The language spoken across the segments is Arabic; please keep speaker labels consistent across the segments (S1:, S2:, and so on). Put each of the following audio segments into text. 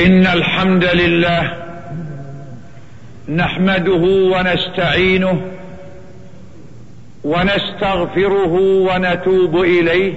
S1: إن الحمد لله نحمده ونستعينه ونستغفره ونتوب إليه،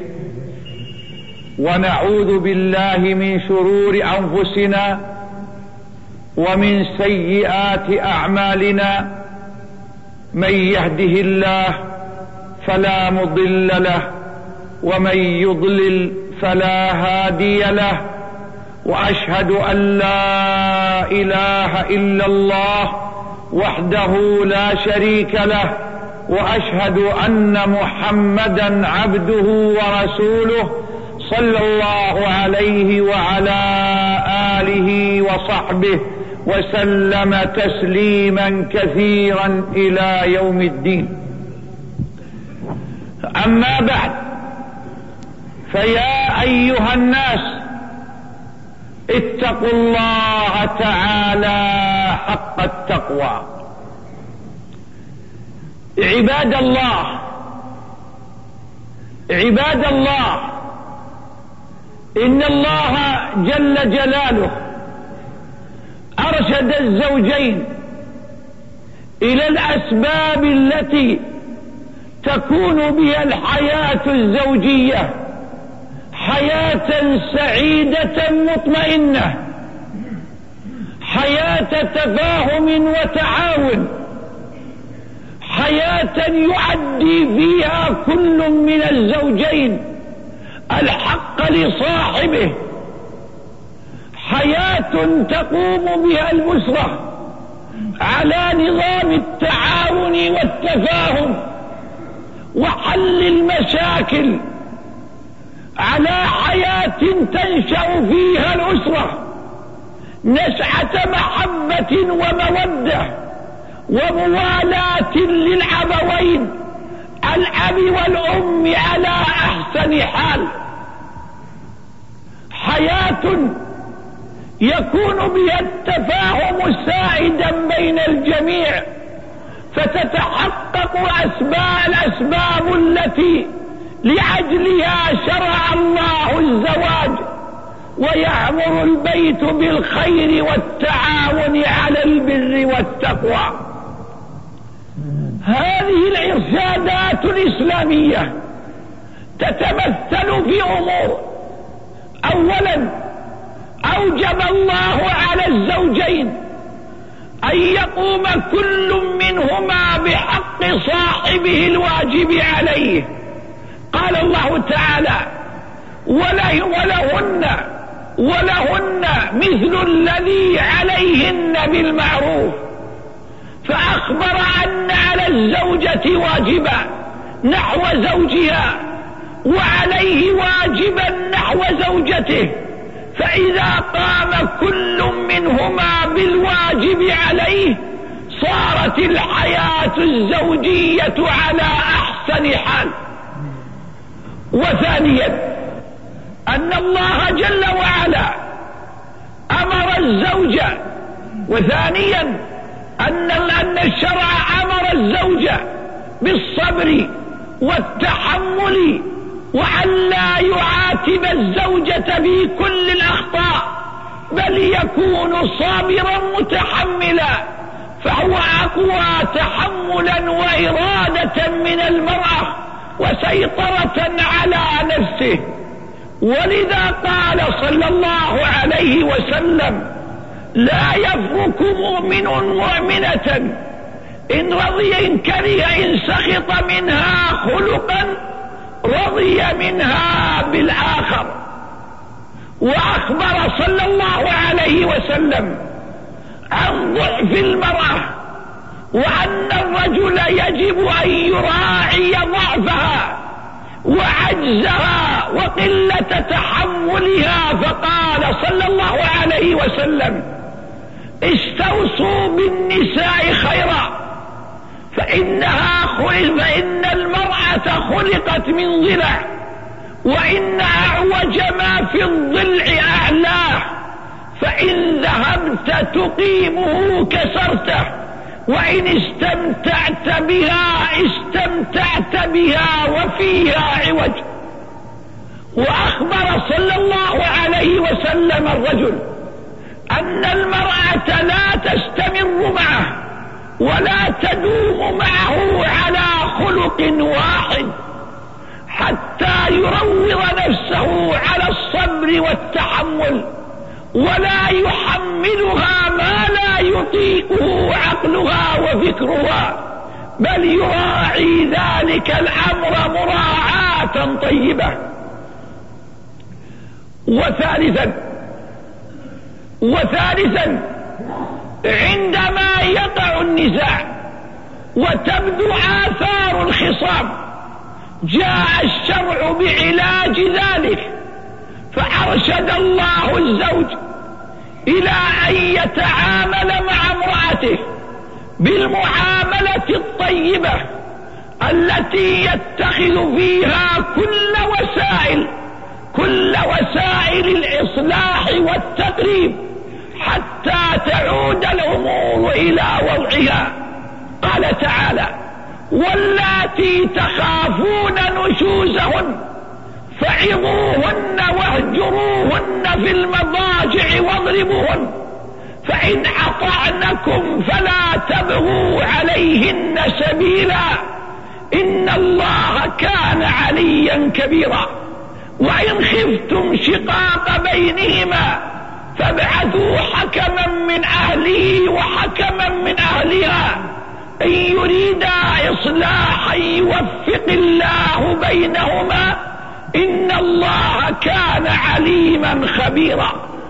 S1: ونعوذ بالله من شرور أنفسنا ومن سيئات أعمالنا. من يهده الله فلا مضل له، ومن يضلل فلا هادي له، وأشهد أن لا إله إلا الله وحده لا شريك له، وأشهد أن محمدا عبده ورسوله صلى الله عليه وعلى آله وصحبه وسلم تسليما كثيرا إلى يوم الدين. أما بعد، فيا أيها الناس اتقوا الله تعالى حق التقوى. عباد الله، عباد الله، إن الله جل جلاله أرشد الزوجين إلى الأسباب التي تكون بها الحياة الزوجية حياة سعيدة مطمئنة، حياة تفاهم وتعاون، حياة يؤدي فيها كل من الزوجين الحق لصاحبه، حياة تقوم بها الأسرة على نظام التعاون والتفاهم وحل المشاكل، على حياة تنشأ فيها الأسرة نشأة محبة ومودة وموالاة للأبوين، الأب والأم على أحسن حال، حياة يكون بها التفاهم سائدا بين الجميع، فتتحقق الأسباب التي لأجلها شرع الله الزواج، ويأمر البيت بالخير والتعاون على البر والتقوى. هذه الإرشادات الإسلامية تتمثل في أمور. أولا، أوجب الله على الزوجين أن يقوم كل منهما بحق صاحبه الواجب عليه. قال الله تعالى: ولهن مثل الذي عليهن بالمعروف، فأخبر أن على الزوجة واجبا نحو زوجها، وعليه واجبا نحو زوجته، فإذا قام كل منهما بالواجب عليه صارت الحياة الزوجية على أحسن حال. وثانيا، أن الله جل وعلا أمر الزوج، وثانيا أن الشرع أمر الزوج بالصبر والتحمل، وأن لا يعاتب الزوجة في كل الأخطاء، بل يكون صابرا متحملا، فهو أقوى تحملا وإرادة من المرأة وسيطرة على نفسه. ولذا قال صلى الله عليه وسلم: لا يفرق مؤمن مؤمنة إن رضي إن كره إن سخط منها خلقا رضي منها بالآخر. وأخبر صلى الله عليه وسلم عن ضعف المرأة، وأن الرجل يجب أن يراعي ضعفها وعجزها وقلة تحملها، فقال صلى الله عليه وسلم: استوصوا بالنساء خيرا، فإن المرأة خلقت من ضلع، وإن أعوج ما في الضلع أعلاه، فإن ذهبت تقيمه كسرته، وإن استمتعت بها وفيها عوج. وأخبر صلى الله عليه وسلم الرجل أن المرأة لا تستمر معه ولا تدوم معه على خلق واحد حتى يروض نفسه على الصبر والتحمل، ولا يحملها ما لا يطيقه عقلها وفكرها، بل يراعي ذلك الأمر مراعاة طيبة. وثالثا عندما يقع النزاع وتبدو آثار الخصام جاء الشرع بعلاج ذلك، فأرشد الله الزوج إلى أن يتعامل مع امرأته بالمعاملة الطيبة التي يتخذ فيها كل وسائل الإصلاح والتقريب حتى تعود الأمور إلى وضعها. قال تعالى: واللاتي تخافون نشوزهن فعظوهن واهجروهن في المضاجع واضربوهن، فإن أطعنكم فلا تبغوا عليهن سبيلا إن الله كان عليا كبيرا. وإن خفتم شقاق بينهما فابعثوا حكما من أهله وحكما من أهلها إن يريدا إصلاحا يوفق الله بينهما إن الله كان عليما خبيرا.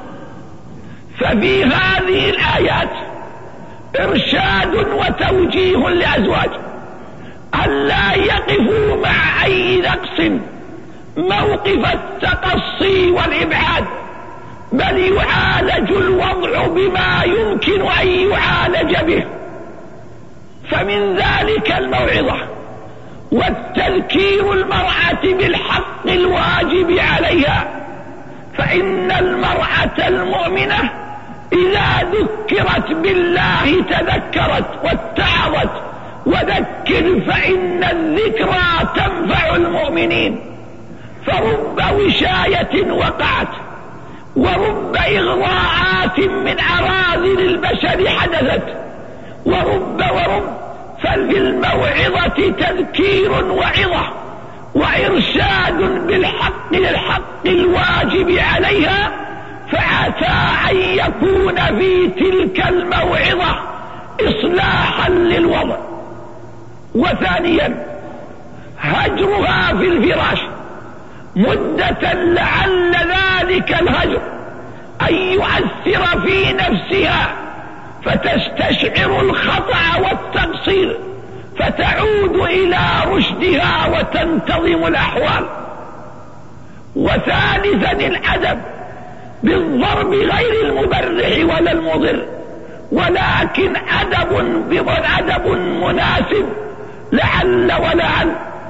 S1: ففي هذه الآيات إرشاد وتوجيه للأزواج ألا يقفوا مع أي نقص موقف التقصي والإبعاد، بل يعالج الوضع بما يمكن أن يعالج به. فمن ذلك الموعظة والتذكير المرأة بالحق الواجب عليها، فإن المرأة المؤمنة إذا ذكرت بالله تذكرت واتعظت، وذكر فإن الذكرى تنفع المؤمنين. فرب وشاية وقعت ورب إغراءات من أراذل البشر حدثت ورب ففي الموعظة تذكير وعظة وإرشاد بالحق للحق الواجب عليها، فعسى أن يكون في تلك الموعظة إصلاحا للوضع. وثانيا هجرها في الفراش مدة لعل ذلك الهجر أن يؤثر في نفسها فتستشعر الخطأ والتقصير فتعود إلى رشدها وتنتظم الأحوال. وثالثا الأدب بالضرب غير المبرح ولا المضر، ولكن أدب مناسب لعل ولعل.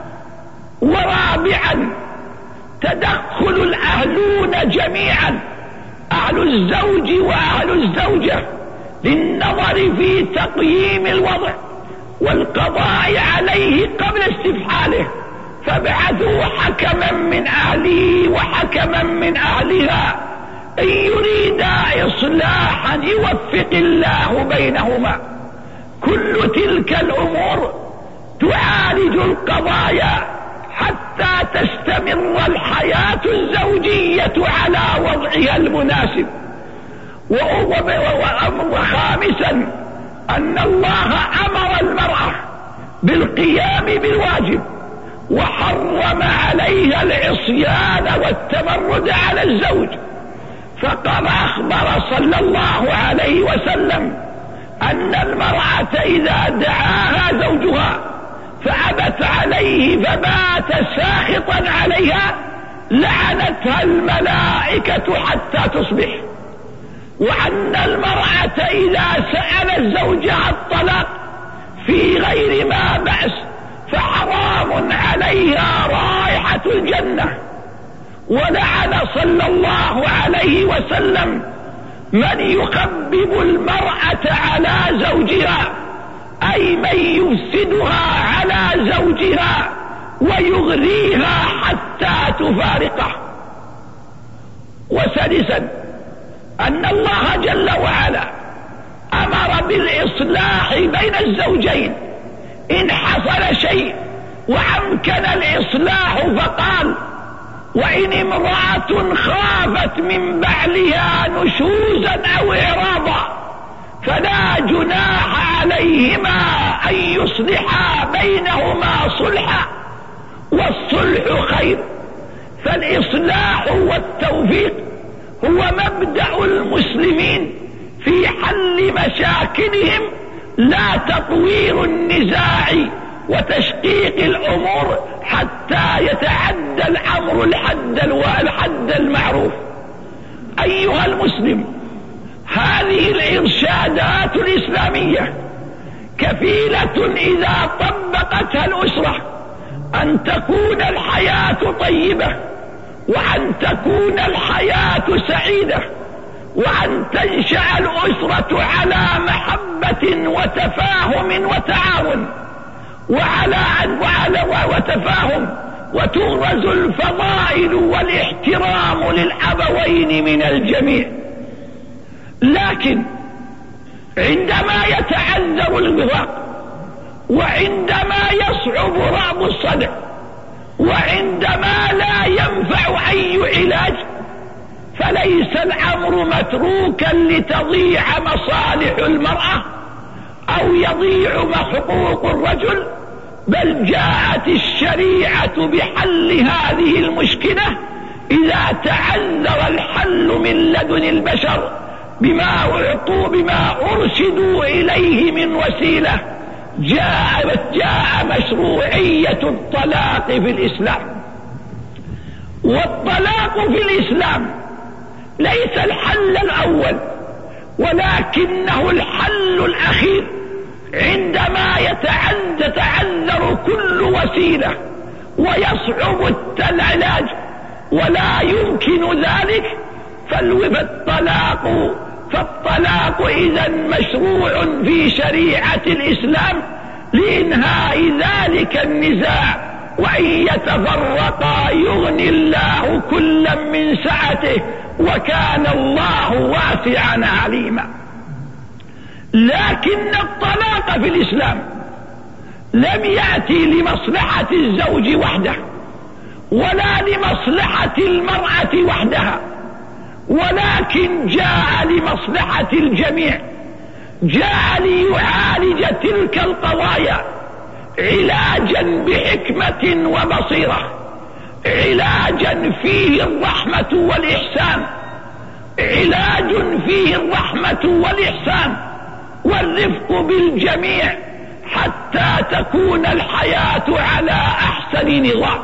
S1: ورابعا تدخل الأهلون جميعا، أهل الزوج وأهل الزوجة، للنظر في تقييم الوضع والقضاء عليه قبل استفحاله، فابعثوا حكما من أهله وحكما من أهلها إن يريدا إصلاحا يوفق الله بينهما. كل تلك الأمور تعالج القضايا حتى تستمر الحياة الزوجية على وضعها المناسب. وخامسا أن الله أمر المرأة بالقيام بالواجب وحرم عليها العصيان والتمرد على الزوج، فقد أخبر صلى الله عليه وسلم أن المرأة إذا دعاها زوجها فأبت عليه فبات ساخطا عليها لعنتها الملائكة حتى تصبح، وأن المرأة إذا سألت زوجها الطلاق في غير ما بأس فحرام عليها رائحة الجنة. ولعن صلى الله عليه وسلم من يخبب المرأة على زوجها، أي من يفسدها على زوجها ويغريها حتى تفارقه. وسادسا أن الله جل وعلا أمر بالإصلاح بين الزوجين إن حصل شيء وأمكن الإصلاح، فقال: وإن امرأة خافت من بعلها نشوزا أو إعراضا فلا جناح عليهما أن يصلحا بينهما صلحا والصلح خير. فالإصلاح والتوفيق هو مبدأ المسلمين في حل مشاكلهم، لا تطوير النزاع وتشقيق الأمور حتى يتعدى الأمر الحد المعروف. أيها المسلم، هذه الإرشادات الإسلامية كفيلة إذا طبقتها الأسرة أن تكون الحياة طيبة، وأن تكون الحياة سعيدة، وأن تنشأ الأسرة على محبة وتفاهم وتعاون وتفاهم، وتغرز الفضائل والاحترام للأبوين من الجميع. لكن عندما يتعذر الوفاق، وعندما يصعب رأب الصدع، وعندما لا ينفع أي علاج، فليس الأمر متروكا لتضيع مصالح المرأة أو يضيع حقوق الرجل، بل جاءت الشريعة بحل هذه المشكلة إذا تعذر الحل من لدن البشر بما أرشدوا إليه من وسيلة. جاء مشروعية الطلاق في الإسلام. والطلاق في الإسلام ليس الحل الأول، ولكنه الحل الأخير عندما يتعذر كل وسيلة ويصعب العلاج ولا يمكن ذلك، فالطلاق إذا مشروع في شريعة الإسلام لإنهاء ذلك النزاع. وإن يتفرقا يغني الله كلا من سعته وكان الله واسعا عليما. لكن الطلاق في الإسلام لم يأتي لمصلحة الزوج وحده، ولا لمصلحة المرأة وحدها، ولكن جاء لمصلحة الجميع. جاء ليعالج تلك القضايا علاجا بحكمة وبصيرة، علاجا فيه الرحمة والإحسان، علاج فيه الرحمة والإحسان والرفق بالجميع حتى تكون الحياة على أحسن نظام.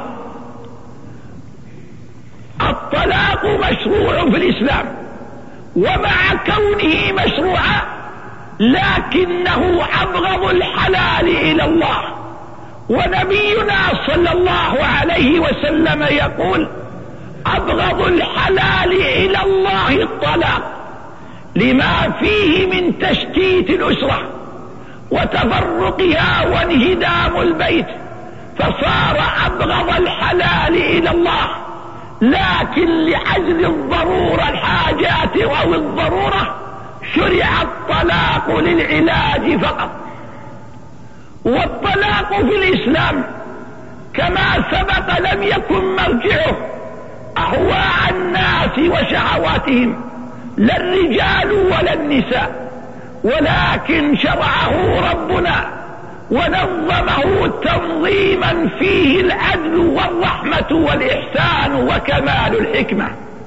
S1: الطلاق مشروع في الإسلام، ومع كونه مشروعا لكنه أبغض الحلال إلى الله. ونبينا صلى الله عليه وسلم يقول: أبغض الحلال إلى الله الطلاق، لما فيه من تشتيت الأسرة وتفرقها وانهدام البيت، فصار أبغض الحلال إلى الله. لكن لأجل الضرورة، الحاجات أو الضرورة، شرع الطلاق للعلاج فقط. والطلاق في الإسلام كما سبق لم يكن مرجعه أهواء الناس وشهواتهم، لا الرجال ولا النساء، ولكن شرعه ربنا ونظمه تنظيما فيه العدل والرحمة والإحسان وكمال الحكمة.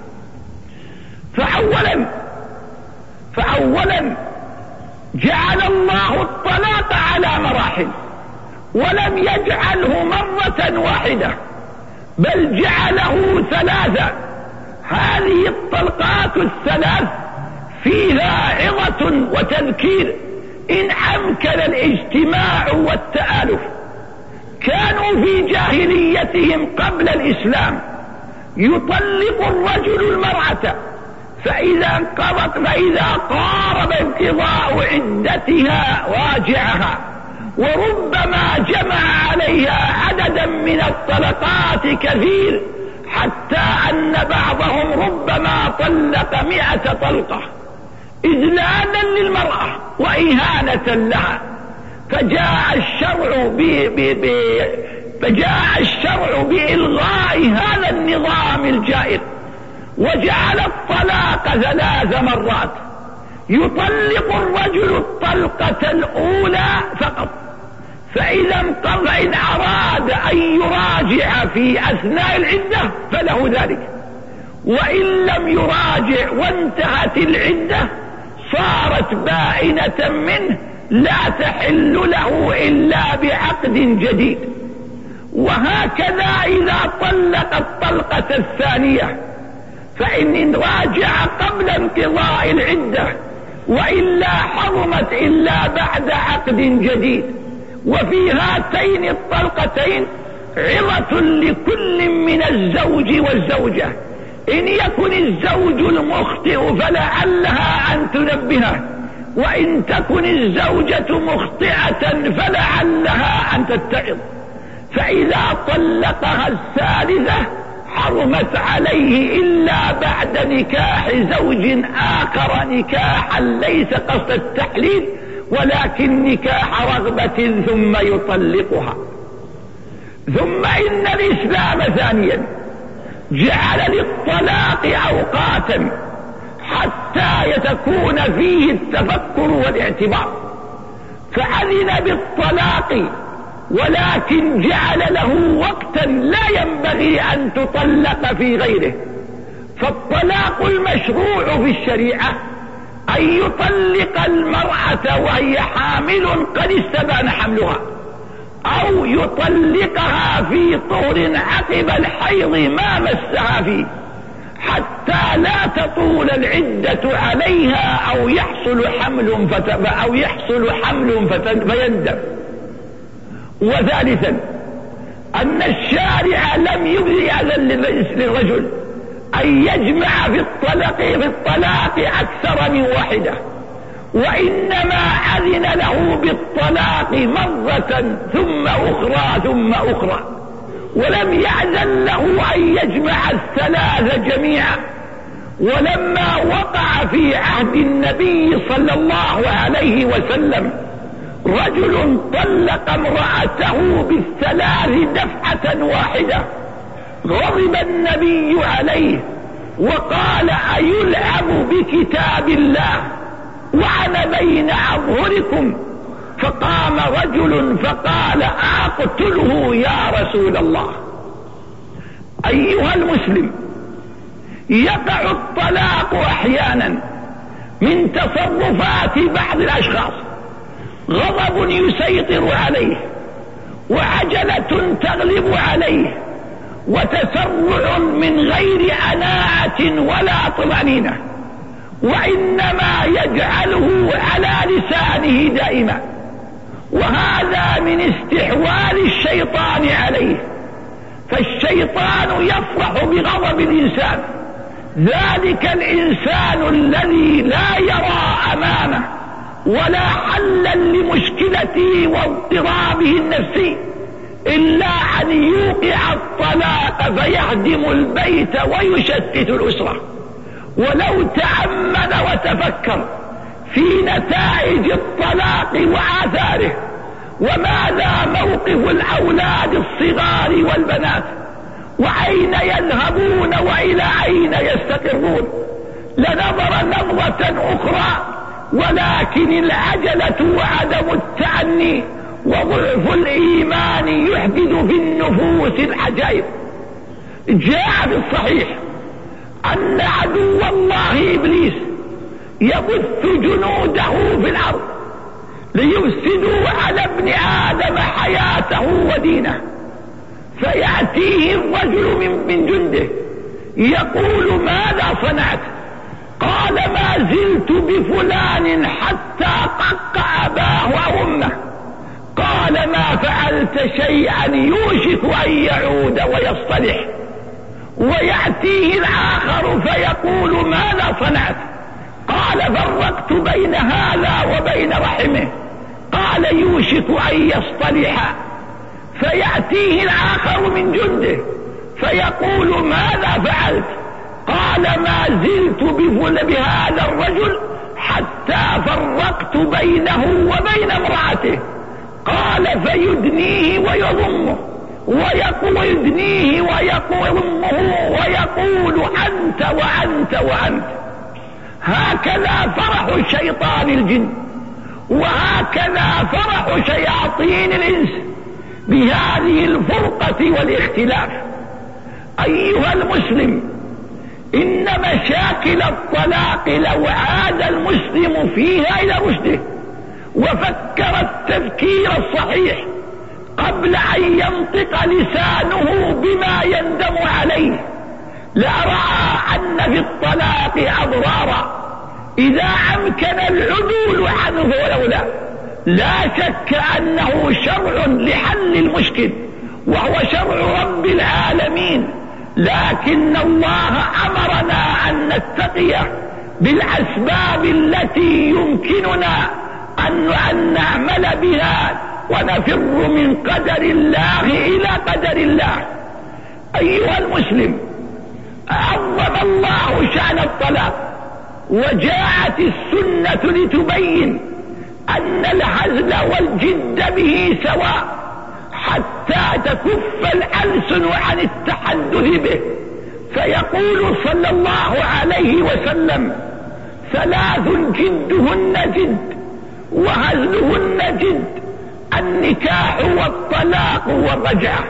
S1: فأولا جعل الله الطلاق على مراحل، ولم يجعله مرة واحدة، بل جعله ثلاثة. هذه الطلقات الثلاث فيها عظة وتذكير إن أمكن الاجتماع والتآلف. كانوا في جاهليتهم قبل الإسلام يطلق الرجل المرأة فإذا قارب انقضاء عدتها راجعها، وربما جمع عليها عددا من الطلقات كثير حتى أن بعضهم ربما طلق 100 طلقة إذلالا للمرأة وإهانة لها. فجاء الشرع بإلغاء هذا النظام الجائر، وجعل الطلاق 3 مرات. يطلق الرجل الطلقة الأولى فقط، فإن أراد أن يراجع في أثناء العدة فله ذلك، وإن لم يراجع وانتهت العدة صارت بائنة منه لا تحل له إلا بعقد جديد. وهكذا إذا طلق الطلقة الثانية فإن راجع قبل انقضاء العدة، وإلا حرمت إلا بعد عقد جديد. وفي هاتين الطلقتين عظة لكل من الزوج والزوجة. إن يكن الزوج المخطئ فلعلها أن تنبهه، وإن تكن الزوجة مخطئة فلعلها أن تتعظ. فإذا طلقها الثالثة حرمت عليه إلا بعد نكاح زوج آخر نكاحا ليس قصد التحليل ولكن نكاح رغبة ثم يطلقها. ثم إن الإسلام ثانيا جعل للطلاق أوقاتا حتى يتكون فيه التفكر والاعتبار، فأذن بالطلاق ولكن جعل له وقتا لا ينبغي أن تطلق في غيره. فالطلاق المشروع في الشريعة أن يطلق المرأة وهي حامل قد استبان حملها، أو يطلقها في طهر عقب الحيض ما مسها فيه، حتى لا تطول العدة عليها أو يحصل حمل فيندم. وثالثا أن الشارع لم يأذن للرجل أن يجمع في الطلاق أكثر من واحدة، وإنما أذن له بالطلاق مرة ثم أخرى ثم أخرى، ولم يأذن له أن يجمع 3 جميعا. ولما وقع في عهد النبي صلى الله عليه وسلم رجل طلق امرأته ب3 دفعة واحدة، غضب النبي عليه وقال: أيلعب بكتاب الله وأنا بين أظهركم؟ فقام رجل فقال: أقتله يا رسول الله. أيها المسلم، يقع الطلاق أحيانا من تصرفات بعض الأشخاص، غضب يسيطر عليه، وعجلة تغلب عليه، وتسرع من غير أناعة ولا طمأنينة، وإنما يجعله على لسانه دائما. وهذا من استحواذ الشيطان عليه، فالشيطان يفرح بغضب الإنسان، ذلك الإنسان الذي لا يرى أمامه ولا حلا لمشكلته واضطرابه النفسي إلا أن يوقع الطلاق فيهدم البيت ويشتت الأسرة. ولو تأمل وتفكر في نتائج الطلاق وآثاره، وماذا موقف الأولاد الصغار والبنات، وأين يذهبون وإلى أين يستقرون، لنظر نظرة أخرى، ولكن العجلة وعدم التأني وضعف الإيمان يحدث في النفوس العجائب. جاء في الصحيح أن عدو الله إبليس يبث جنوده في الأرض ليفسدوا على ابن آدم حياته ودينه، فيأتيه الرجل من جنده يقول: ماذا صنعت؟ قال: ما زلت بفلان حتى قق أباه وأمه. قال: ما فعلت شيئا يوشك أن يعود ويصطلح. ويأتيه الآخر فيقول: ماذا صنعت؟ قال: فرقت بين هذا وبين رحمه. قال: يوشك أن يصطلح. فيأتيه الآخر من جنده فيقول ماذا فعلت؟ قال ما زلت بهذا الرجل حتى فرقت بينه وبين امرأته. قال فيدنيه ويضمه ويدنيه ويضمه ويقول أنت وأنت وأنت. هكذا فرح شيطان الجن، وهكذا فرح شياطين الإنس بهذه الفرقة والاختلاف. أيها المسلم، إن مشاكل الطلاق لو عاد المسلم فيها إلى رشده وفكر التفكير الصحيح قبل أن ينطق لسانه بما يندم عليه لرأى أن في الطلاق أضرارا إذا أمكن العدول عنه ولولا. لا شك أنه شرع لحل المشكل وهو شرع رب العالمين، لكن الله أمرنا أن نتقي بالأسباب التي يمكننا أن نعمل بها ونفر من قدر الله إلى قدر الله. أيها المسلم، عظم الله شأن الطلاق، وجاءت السنة لتبين أن الهزل والجد به سواء حتى تكف الألسن عن التحدث به. فيقول صلى الله عليه وسلم: ثلاث جدهن جد وهزلهن جد، النكاح والطلاق والرجعة.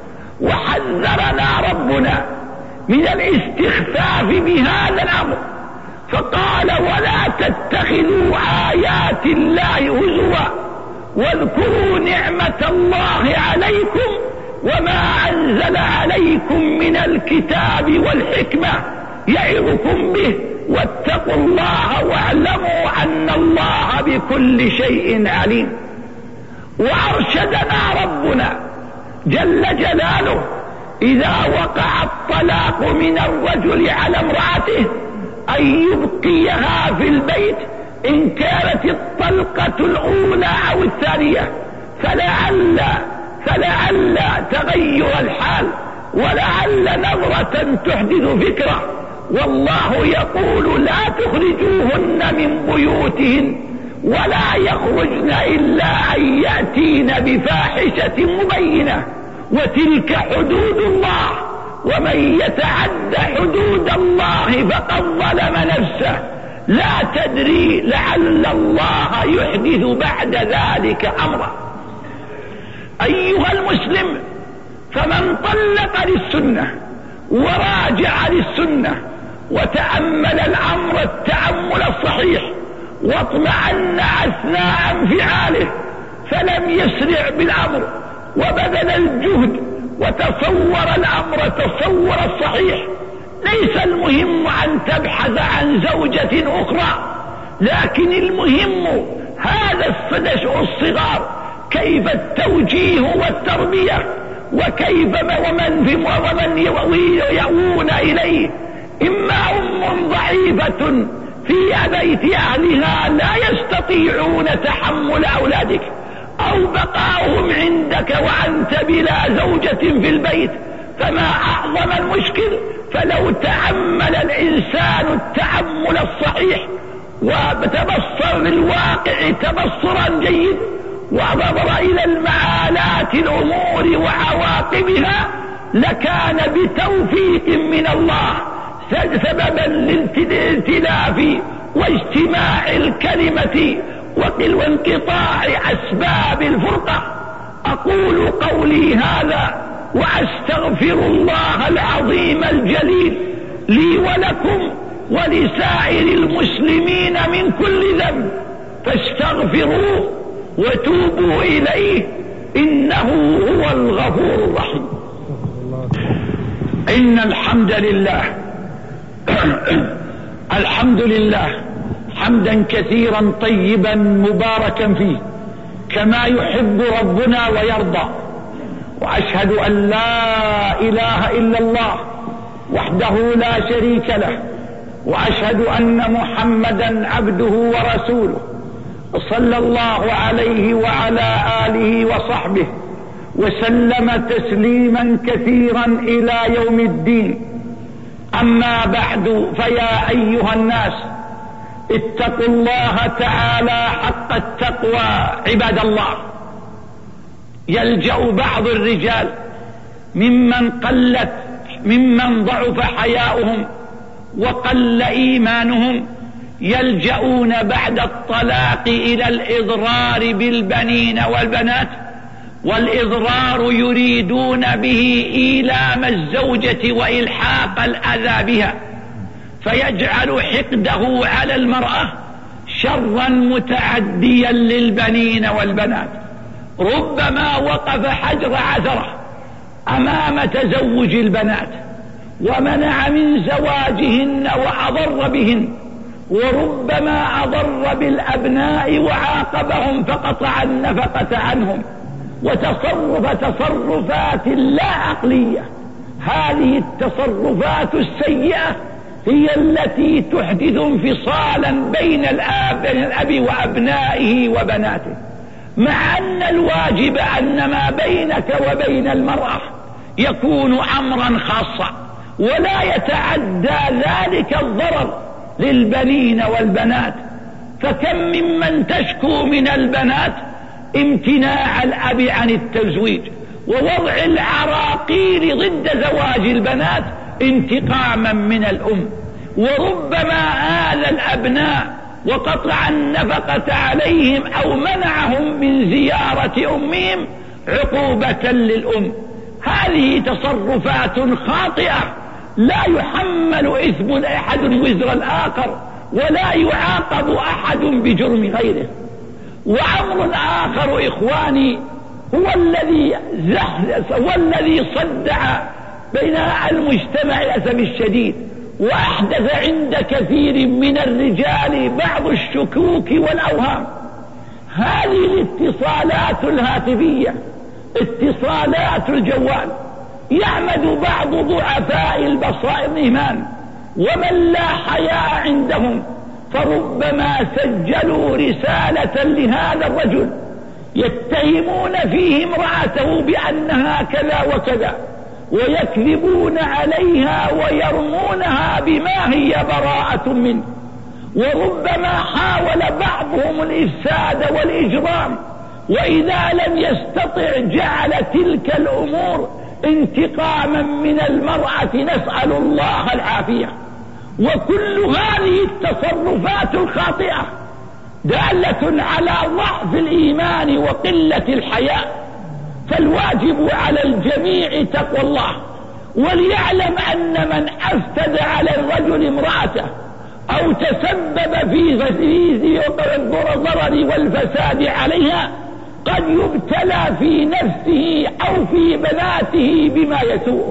S1: وحذرنا ربنا من الاستخفاف بهذا الأمر فقال: ولا تتخذوا آيات الله هزوا واذكروا نعمة الله عليكم وما أنزل عليكم من الكتاب والحكمة يعظكم به واتقوا الله واعلموا أن الله بكل شيء عليم. وأرشدنا ربنا جل جلاله إذا وقع الطلاق من الرجل على امرأته أن يبقيها في البيت إن كانت الطلقة الأولى أو الثانية، فلعل تغير الحال ولعل نظرة تحدث فكرة. والله يقول: لا تخرجوهن من بيوتهن ولا يخرجن إلا أن يأتين بفاحشة مبينة وتلك حدود الله ومن يتعد حدود الله فقد ظلم نفسه لا تدري لعل الله يحدث بعد ذلك أمرا. أيها المسلم، فمن طلق للسنة وراجع للسنة وتأمل الأمر التأمل الصحيح واطمأن أثناء انفعاله فلم يسرع بالأمر وبذل الجهد وتصور الأمر تصور الصحيح، ليس المهم أن تبحث عن زوجة أخرى، لكن المهم هذا النشء الصغار كيف التوجيه والتربية وكيف ومن يأوون إليه. إما أم ضعيفة في بيت أهلها لا يستطيعون تحمل أولادك، أو بقاؤهم عندك وأنت بلا زوجة في البيت، فما أعظم المشكل. فلو تأمل الإنسان التأمل الصحيح وتبصر للواقع تبصرا جيد ونظر إلى المآلات الأمور وعواقبها لكان بتوفيق من الله سببا للائتلاف واجتماع الكلمة وانقطاع أسباب الفرقة. أقول قولي هذا وأستغفر الله العظيم الجليل لي ولكم ولسائر المسلمين من كل ذنب، فاستغفروه وتوبوا إليه إنه هو الغفور الرحيم. إن الحمد لله الحمد لله حمدا كثيرا طيبا مباركا فيه كما يحب ربنا ويرضى، وأشهد أن لا إله إلا الله وحده لا شريك له، وأشهد أن محمدا عبده ورسوله صلى الله عليه وعلى آله وصحبه وسلم تسليما كثيرا إلى يوم الدين. أما بعد، فيا أيها الناس، اتقوا الله تعالى حق التقوى. عباد الله، يلجأ بعض الرجال ممن ضعف حياؤهم وقل إيمانهم، يلجؤون بعد الطلاق إلى الإضرار بالبنين والبنات، والإضرار يريدون به إيلام الزوجة وإلحاق الأذى بها، فيجعل حقده على المرأة شرا متعديا للبنين والبنات. ربما وقف حجر عثرة أمام تزوج البنات ومنع من زواجهن وأضر بهن، وربما أضر بالأبناء وعاقبهم فقطع النفقة عنهم، وتصرف تصرفات لا عقلية. هذه التصرفات السيئة هي التي تحدث انفصالا بين الأب وأبنائه وبناته، مع أن الواجب أن ما بينك وبين المرأة يكون أمرا خاصا، ولا يتعدى ذلك الضرر للبنين والبنات. فكم ممن تشكو من البنات امتناع الأب عن التزويج ووضع العراقيل ضد زواج البنات انتقاما من الأم، وربما آذى الأبناء وقطع النفقة عليهم أو منعهم من زيارة أمهم عقوبة للأم. هذه تصرفات خاطئة، لا يحمل إثم أحد وزر الآخر، ولا يعاقب أحد بجرم غيره. وأمر آخر إخواني هو الذي صدع بين المجتمع للأسف الشديد، وأحدث عند كثير من الرجال بعض الشكوك والأوهام. هذه الاتصالات الهاتفية، اتصالات الجوال، يعمد بعض ضعفاء البصائر الإيمان ومن لا حياء عندهم، فربما سجلوا رسالة لهذا الرجل يتهمون فيه امرأته بأنها كذا وكذا، ويكذبون عليها ويرمونها بما هي براءة منه. وربما حاول بعضهم الإفساد والإجرام، وإذا لم يستطع جعل تلك الأمور انتقاما من المرأة، نسأل الله العافية. وكل هذه التصرفات الخاطئة دالة على ضعف الإيمان وقلة الحياء. فالواجب على الجميع تقوى الله، وليعلم أن من أفسد على الرجل امرأته أو تسبب في الضرر والفساد عليها قد يبتلى في نفسه أو في بناته بما يسوءه،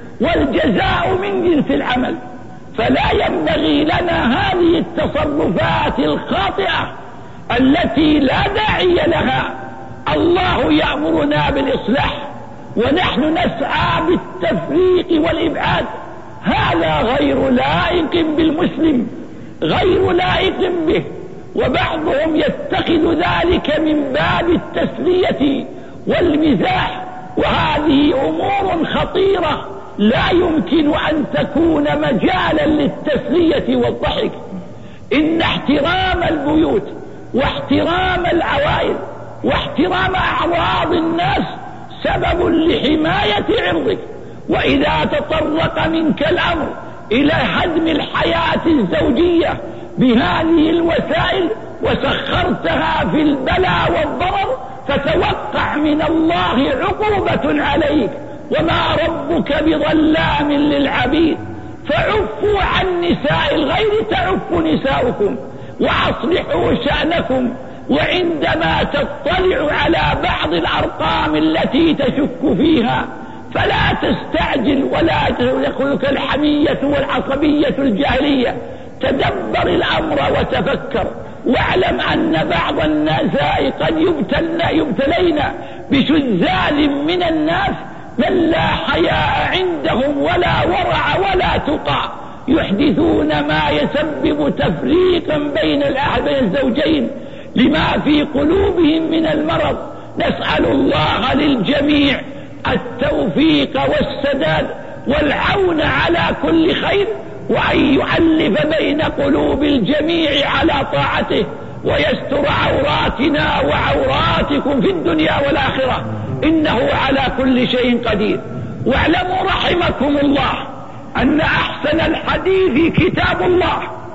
S1: والجزاء من جنس العمل. فلا ينبغي لنا هذه التصرفات الخاطئة التي لا داعي لها. الله يأمرنا بالإصلاح ونحن نسعى بالتفريق والإبعاد. هذا غير لائق بالمسلم، غير لائق به، وبعضهم يتخذ ذلك من باب التسلية والمزاح، وهذه أمور خطيرة لا يمكن أن تكون مجالا للتسلية والضحك. إن احترام البيوت واحترام العوائل واحترام أعراض الناس سبب لحماية عرضك، وإذا تطرق منك الأمر إلى هدم الحياة الزوجية بهذه الوسائل وسخرتها في البلاء والضرر، فتوقع من الله عقوبة عليك، وما ربك بظلام للعبيد. فعفوا عن نساء الغير تعف نساؤكم، وأصلحوا شأنكم. وعندما تطلع على بعض الأرقام التي تشك فيها فلا تستعجل ولا تدخلك الحمية والعصبية الجاهلية. تدبر الأمر وتفكر، واعلم أن بعض النساء قد يبتلين بشذاذ من الناس من لا حياء عندهم ولا ورع ولا تقى، يحدثون ما يسبب تفريقا بين الزوجين لما في قلوبهم من المرض، نسأل الله للجميع التوفيق والسداد والعون على كل خير، وأن يؤلف بين قلوب الجميع على طاعته، ويستر عوراتنا وعوراتكم في الدنيا والآخرة، إنه على كل شيء قدير. واعلموا رحمكم الله أن أحسن الحديث كتاب الله،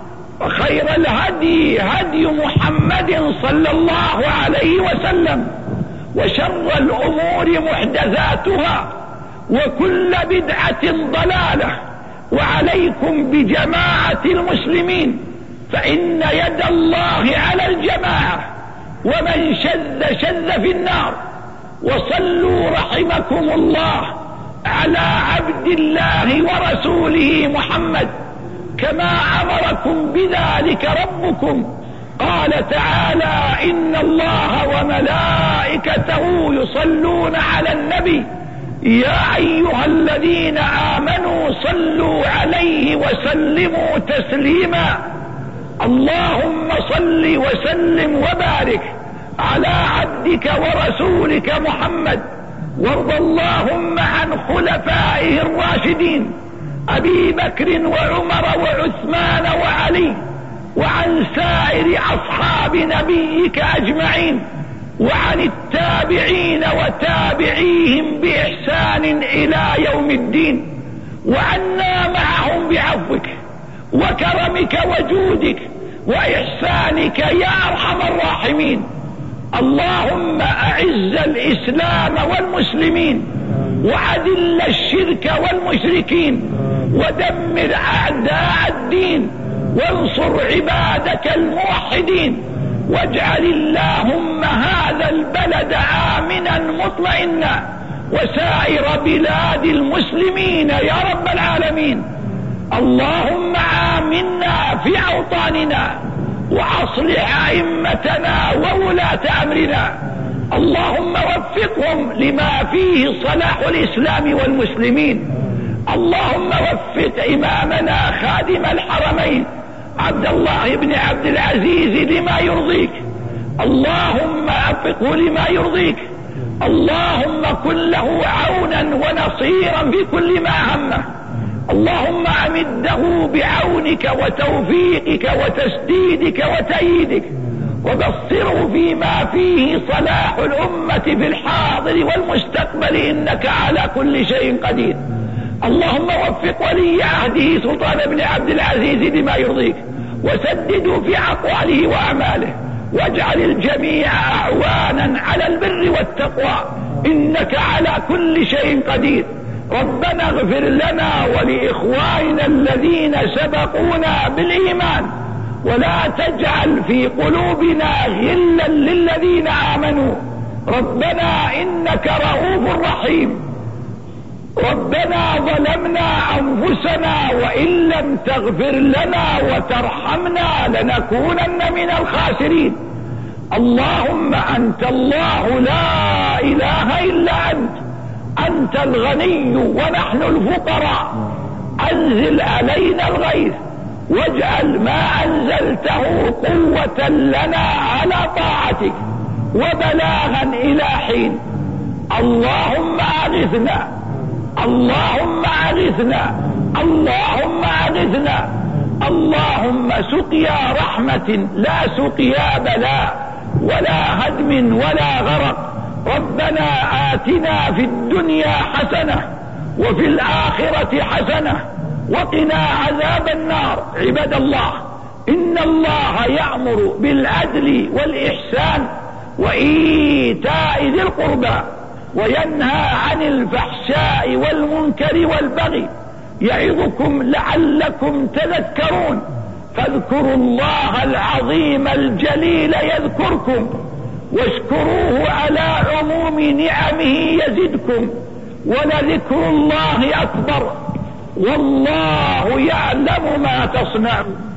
S1: وخير الهدي هدي محمد صلى الله عليه وسلم، وشر الأمور محدثاتها، وكل بدعة ضلالة. وعليكم بجماعة المسلمين، فإن يد الله على الجماعة، ومن شذ شذ في النار. وصلوا رحمكم الله على عبد الله ورسوله محمد كما أمركم بذلك ربكم. قال تعالى: إن الله وملائكته يصلون على النبي يا أيها الذين آمنوا صلوا عليه وسلموا تسليما. اللهم صل وسلم وبارك على عبدك ورسولك محمد، وارض اللهم عن خلفائه الراشدين أبي بكر وعمر وعثمان وعلي، وعن سائر أصحاب نبيك أجمعين، وعن التابعين وتابعيهم بإحسان إلى يوم الدين، وعنا معهم بعفوك وكرمك وجودك وإحسانك يا أرحم الراحمين. اللهم أعز الإسلام والمسلمين، وأذل الشرك والمشركين، ودمر أعداء الدين، وانصر عبادك الموحدين، واجعل اللهم هذا البلد آمنا مطمئنا، وسائر بلاد المسلمين يا رب العالمين. اللهم آمنا في أوطاننا، وأصلح أئمتنا وولاة أمرنا. اللهم وفقهم لما فيه صلاح الإسلام والمسلمين. اللهم وفق إمامنا خادم الحرمين عبد الله بن عبد العزيز لما يرضيك. اللهم وفقه لما يرضيك. اللهم كن له عونا ونصيرا في كل ما همه. اللهم أمده بعونك وتوفيقك وتسديدك وتأييدك، وبصره فيما فيه صلاح الأمة في الحاضر والمستقبل، إنك على كل شيء قدير. اللهم وفق ولي عهده سلطان بن عبد العزيز لما يرضيك، وسدده في أقواله وأعماله، واجعل الجميع أعوانا على البر والتقوى، إنك على كل شيء قدير. ربنا اغفر لنا ولإخواننا الذين سبقونا بالإيمان، ولا تجعل في قلوبنا غلا للذين آمنوا. ربنا إنك رؤوف رحيم. ربنا ظلمنا أنفسنا وإن لم تغفر لنا وترحمنا لنكونن من الخاسرين. اللهم أنت الله لا إله إلا أنت الغني ونحن الفقراء. أنزل علينا الغيث، واجعل ما أنزلته قوة لنا على طاعتك وبلاغا إلى حين. اللهم أغثنا، اللهم أغثنا، اللهم أغثنا. اللهم سقيا رحمة لا سقيا بلاء ولا هدم ولا غرق. ربنا آتنا في الدنيا حسنة وفي الآخرة حسنة وقنا عذاب النار. عباد الله، إن الله يأمر بالعدل والإحسان وإيتاء ذي القربى، وينهى عن الفحشاء والمنكر والبغي، يعظكم لعلكم تذكرون. فاذكروا الله العظيم الجليل يذكركم، واشكروه على عموم نعمه يزدكم، ولذكر الله أكبر، والله يعلم ما تصنعون.